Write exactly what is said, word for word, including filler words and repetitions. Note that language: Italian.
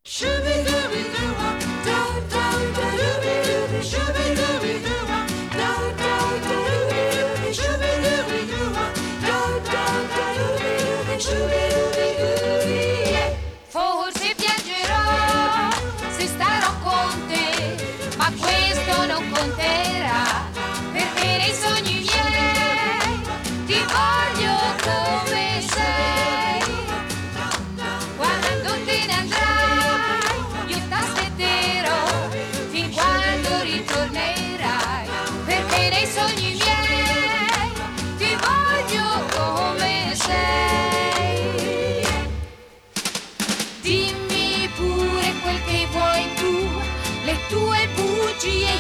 Forse piangerò se starò con te, ma questo non conterà, perché nei sogni miei ti voglio come sei. Quando te ne andrai io t'aspetterò fin quando ritornerai, perché nei sogni miei ti voglio come sei. Dimmi pure quel che vuoi tu, le tue bugie